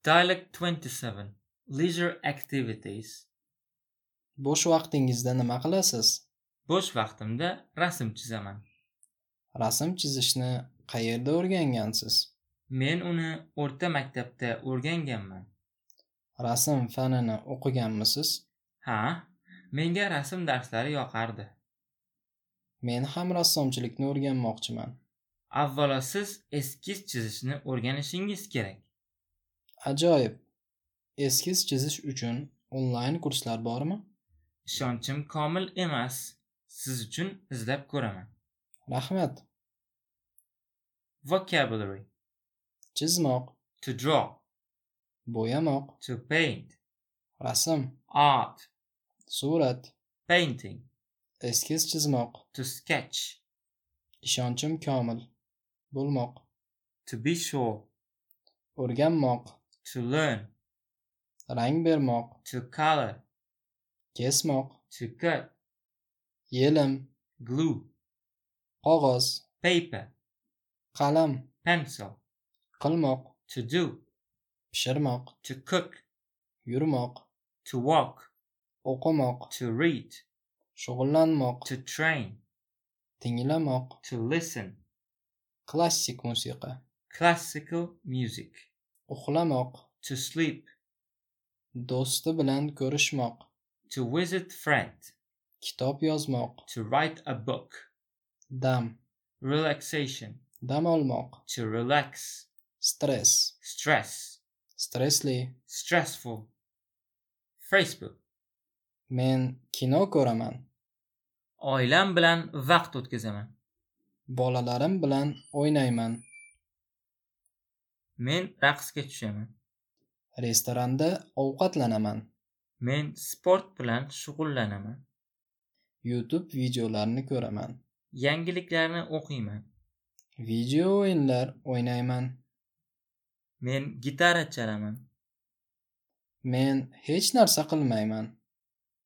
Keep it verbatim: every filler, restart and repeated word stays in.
Dialogue twenty-seven. Leisure activities. Bo'sh vaqtingizda nima qilasiz? Bo'sh vaqtimda rasm chizaman. Rasm chizishni qayerda o'rgangansiz? Men uni o'rta maktabda o'rganganman. Rasm fanini o'qiganmisiz? Ha, menga rasm darslari yoqardi. Men ham rassomchilikni o'rganmoqchiman. Avvalo siz eskiz chizishni o'rganishingiz kerak. Ajoyib. Eskiz chizish uchun onlayn kurslar bormi? Ishonchim komil emas. Siz uchun izlab ko'raman. Rahmat. Vocabulary. Chizmoq, To draw. bo'yamoq, To paint. rasm, Art. surat, Painting. eskiz chizmoq, To sketch. ishonchim komil, bo'lmoq, To be sure. o'rganmoq, To learn. rang bermoq, To color. kesmoq, To cut. yelim, Glue. qog'oz, Paper. qalam, Pencil. qilmoq, To do. pishirmoq, To cook. yurmoq, To walk. o'qimoq, To read. shug'ullanmoq, To train. tinglamoq, To listen. klassik musiqa, Classical music. uxlamoq, To sleep. do'sti bilan ko'rishmoq, To visit friend. kitob yozmoq, To write a book. dam, Relaxation. dam olmoq, To relax. stress, Stress. stressli, Stressful. Facebook. men kino ko'raman, Oilam bilan vaqt o'tkazaman. bolalarim bilan o'ynayman, Men raqsga tushaman. restoranda ovqatlanaman, Men sport bilan shug'ullanaman. YouTube videolarini ko'raman, Yangiliklarni o'qiyman. video o'yinlar o'ynayman, Men gitara chalaman. men hech narsa qilmayman.